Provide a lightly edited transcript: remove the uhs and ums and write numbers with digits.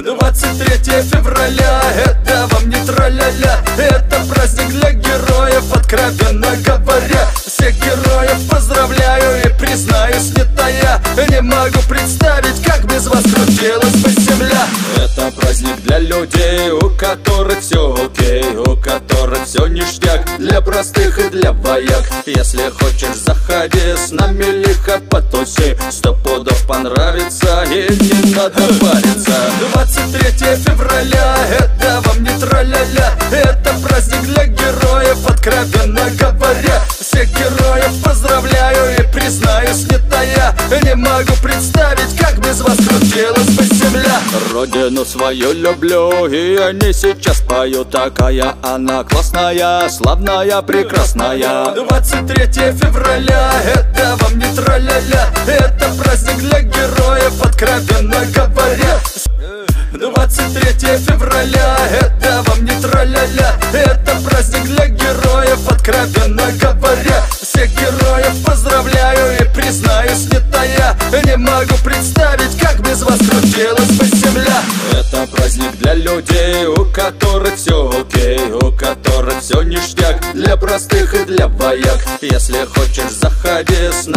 23 февраля, это вам не тра-ля-ля, это праздник для героев, откровенно говоря. Всех героев поздравляю и признаюсь, не тая, не могу представить, как без вас крутилась бы земля. Это праздник для людей, у которых все окей, у которых все ништяк, для простых и для вояк. Если хочешь, заходи с нами лихо потуси, 100 пудов понравится и не надо париться. 23 февраля, это вам не тра-ля-ля, это праздник для героев, откровенно говоря. Всех героев поздравляю и признаюсь, не тая, не могу представить, как без вас крутилась бы земля. Родину свою люблю, и они сейчас поют, такая она классная, славная, прекрасная. 23 февраля, это вам не тра-ля-ля, это праздник для героев, откровенно говоря. 23 февраля, это вам не тра-ля-ля, это праздник для героев, откровенно говоря. Всех героев поздравляю и признаюсь, не тая, не могу представить, как без вас крутилась бы земля. Это праздник для людей, у которых все окей, у которых все ништяк, для простых и для вояк. Если хочешь, заходи с нами